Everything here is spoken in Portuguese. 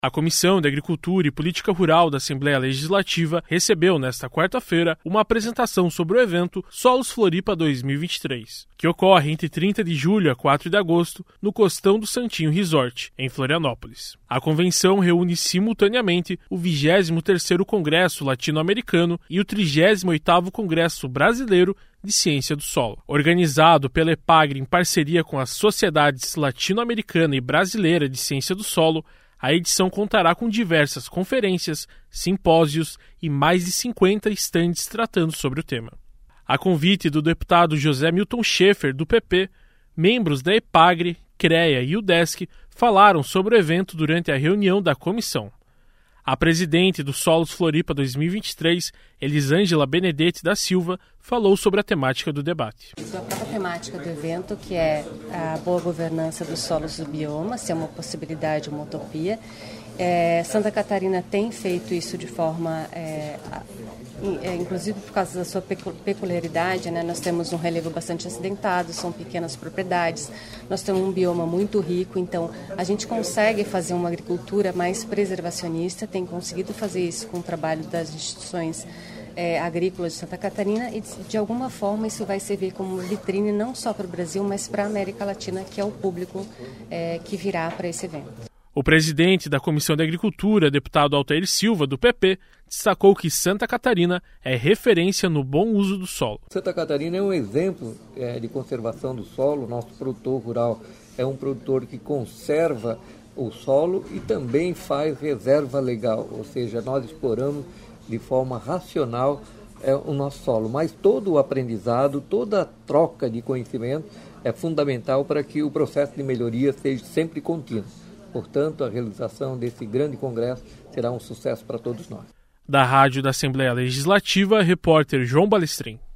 A Comissão de Agricultura e Política Rural da Assembleia Legislativa recebeu, nesta quarta-feira, uma apresentação sobre o evento Solos Floripa 2023, que ocorre entre 30 de julho a 4 de agosto no Costão do Santinho Resort, em Florianópolis. A convenção reúne simultaneamente o 23º Congresso Latino-Americano e o 38º Congresso Brasileiro de Ciência do Solo. Organizado pela EPAGRE em parceria com as Sociedades Latino-Americana e Brasileira de Ciência do Solo, a edição contará com diversas conferências, simpósios e mais de 50 estandes tratando sobre o tema. A convite do deputado José Milton Schaefer, do PP, membros da EPAGRE, CREA e UDESC falaram sobre o evento durante a reunião da comissão. A presidente do Solos Floripa 2023, Elisângela Benedetti da Silva, falou sobre a temática do debate. A própria temática do evento, que é a boa governança dos solos do bioma, se é uma possibilidade, uma utopia. Santa Catarina tem feito isso de forma, inclusive por causa da sua peculiaridade, né? Nós temos um relevo bastante acidentado, são pequenas propriedades, nós temos um bioma muito rico, então a gente consegue fazer uma agricultura mais preservacionista, tem conseguido fazer isso com o trabalho das instituições agrícolas de Santa Catarina e de alguma forma isso vai servir como vitrine não só para o Brasil, mas para a América Latina, que é o público que virá para esse evento. O presidente da Comissão de Agricultura, deputado Altair Silva, do PP, destacou que Santa Catarina é referência no bom uso do solo. Santa Catarina é um exemplo de conservação do solo. Nosso produtor rural é um produtor que conserva o solo e também faz reserva legal, ou seja, nós exploramos de forma racional o nosso solo. Mas todo o aprendizado, toda a troca de conhecimento é fundamental para que o processo de melhoria seja sempre contínuo. Portanto, a realização desse grande congresso será um sucesso para todos nós. Da Rádio da Assembleia Legislativa, repórter João Balestrin.